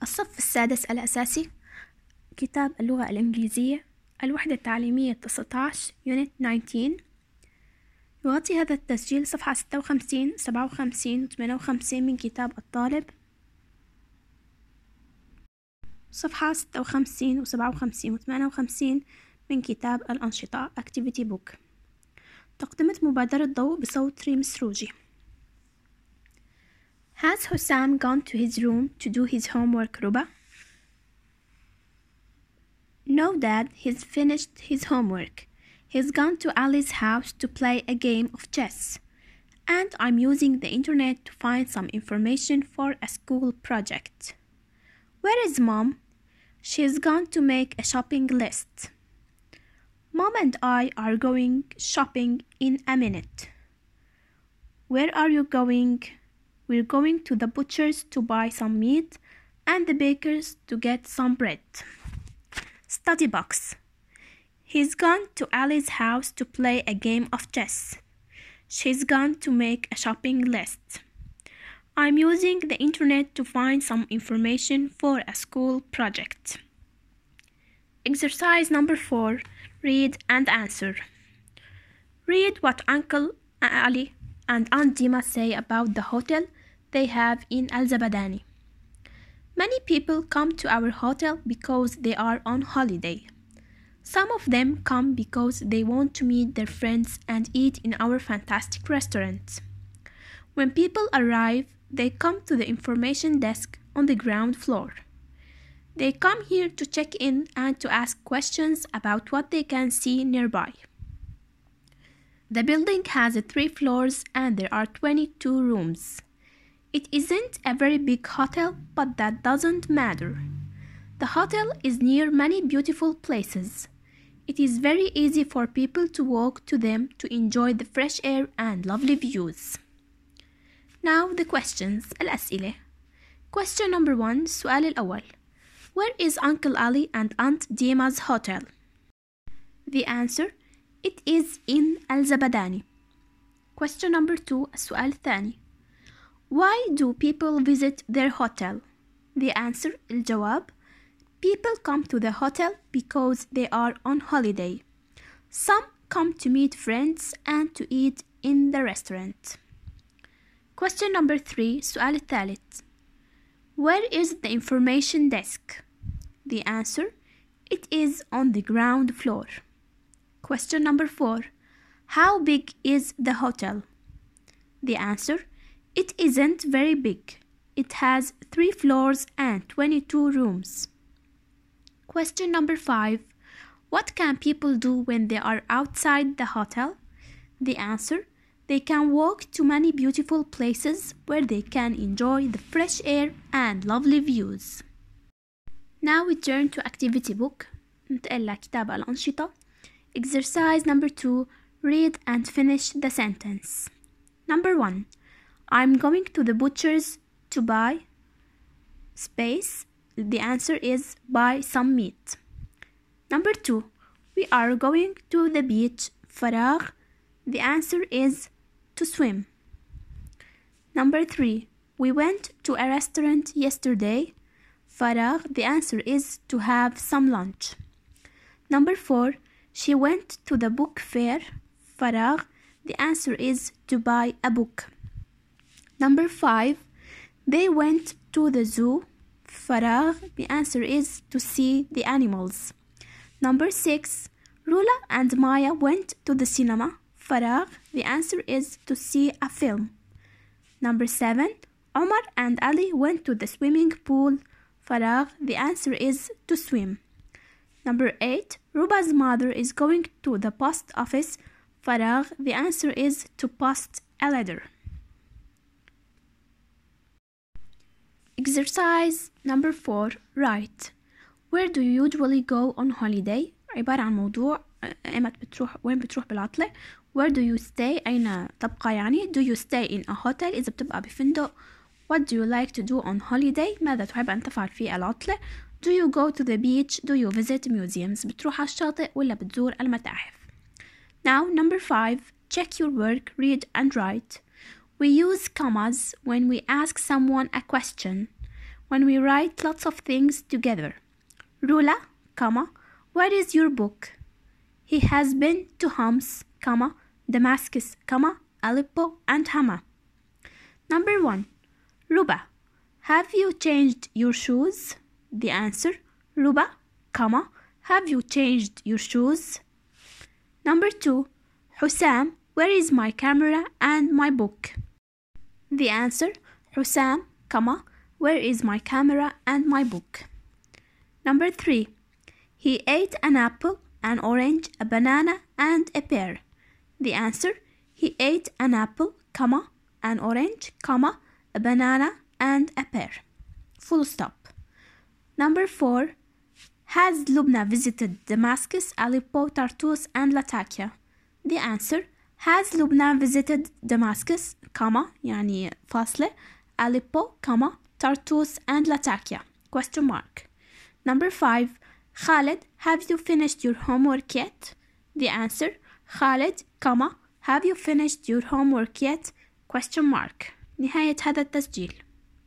الصف السادس الأساسي، كتاب اللغة الإنجليزية، الوحدة التعليمية 19 Unit 19. يغطي هذا التسجيل صفحة 56 57 58 من كتاب الطالب، صفحة 56 57 58 من كتاب الأنشطة Activity Book. تقدمت مبادرة ضوء بصوت ريم سروجي. Has Hussam gone to his room to do his homework, Ruba? No, Dad, he's finished his homework. He's gone to Ali's house to play a game of chess. And I'm using the internet to find some information for a school project. Where is Mom? She's gone to make a shopping list. Mom and I are going shopping in a minute. Where are you going? We're going to the butcher's to buy some meat and the baker's to get some bread. Study box. He's gone to Ali's house to play a game of chess. She's gone to make a shopping list. I'm using the internet to find some information for a school project. Exercise number 4. Read and answer. Read what Uncle Ali and Aunt Dima say about the hotel they have in Al-Zabadani. Many people come to our hotel because they are on holiday. Some of them come because they want to meet their friends and eat in our fantastic restaurant. When people arrive, they come to the information desk on the ground floor. They come here to check in and to ask questions about what they can see nearby. The building has 3 floors and there are 22 rooms. It isn't a very big hotel, but that doesn't matter. The hotel is near many beautiful places. It is very easy for people to walk to them to enjoy the fresh air and lovely views. Now the questions. الأسئلة. Question number 1. السؤال الأول. Where is Uncle Ali and Aunt Dima's hotel? The answer. It is in Al-Zabadani. Question number 2. السؤال الثاني. Why do people visit their hotel? The answer. الجواب. People come to the hotel because they are on holiday. Some come to meet friends and to eat in the restaurant. Question number 3. السؤال الثالث. Where is the information desk? The answer. It is on the ground floor. Question number 4. How big is the hotel? The answer. It isn't very big. It has 3 floors and 22 rooms. Question number 5. What can people do when they are outside the hotel? The answer. They can walk to many beautiful places where they can enjoy the fresh air and lovely views. Now we turn to activity book. ننتقل لكتاب الأنشطة. Exercise number 2. Read and finish the sentence. Number 1. I'm going to the butcher's to buy space. The answer is buy some meat. Number 2. We are going to the beach. فراغ. The answer is to swim. Number 3. We went to a restaurant yesterday. فراغ. The answer is to have some lunch. Number 4. She went to the book fair. فراغ. The answer is to buy a book. Number 5. They went to the zoo. فراغ. The answer is to see the animals. Number 6. Rula and Maya went to the cinema. فراغ. The answer is to see a film. Number 7. Omar and Ali went to the swimming pool. فراغ. The answer is to swim. Number 8. Ruba's mother is going to the post office. فراغ. The answer is to post a letter. Exercise number 4. Write. Where do you usually go on holiday? عبارة عن موضوع وين بتروح بالعطلة. Where do you stay؟ أين تبقى يعني. Do you stay in a hotel؟ إذا بتبقى بفندق. What do you like to do on holiday؟ ماذا تحب أن تفعل في العطلة. Do you go to the beach؟ Do you visit museums؟ بتروح على الشاطئ ولا بتزور المتاحف. Now number 5. Check your work, read and write. We use commas when we ask someone a question. when we write lots of things together. Rula, where is your book? He has been to Homs, Damascus, Aleppo, and Hama. Number 1. Ruba, have you changed your shoes? The answer, Ruba, have you changed your shoes? Number 2. Hussam, where is my camera and my book? The answer, Hussam, where is my camera and my book? Number 3. He ate an apple, an orange, a banana, and a pear. The answer, he ate an apple, an orange, a banana, and a pear. Full stop. Number 4. Has Lubna visited Damascus, Aleppo, Tartus, and Latakia? The answer, has Lubna visited Damascus, يعني فاصلة, Aleppo, Tartus, and Latakia? Question mark. Number 5. Khaled, have you finished your homework yet? The answer, Khaled, have you finished your homework yet? Question mark. نهاية هذا التسجيل.